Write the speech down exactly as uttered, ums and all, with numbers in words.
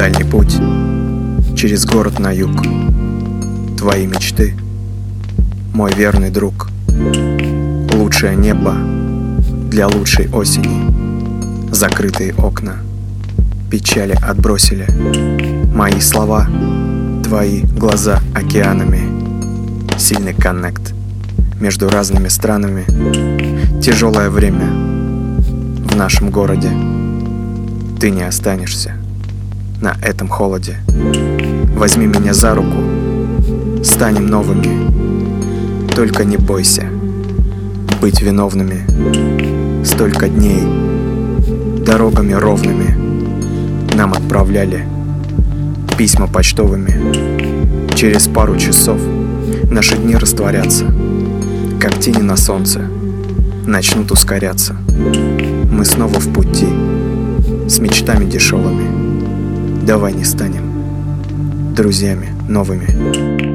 Дальний путь через город на юг. Твои мечты, мой верный друг. Лучшее небо для лучшей осени. Закрытые окна печали отбросили. Мои слова, твои глаза океанами. Сильный коннект между разными странами. Тяжелое время в нашем городе. Ты не останешься на этом холоде. Возьми меня за руку, станем новыми. Только не бойся быть виновными. Столько дней дорогами ровными нам отправляли письма почтовыми. Через пару часов наши дни растворятся, как тени на солнце, начнут ускоряться. Мы снова в пути с мечтами дешевыми. Давай не станем друзьями новыми.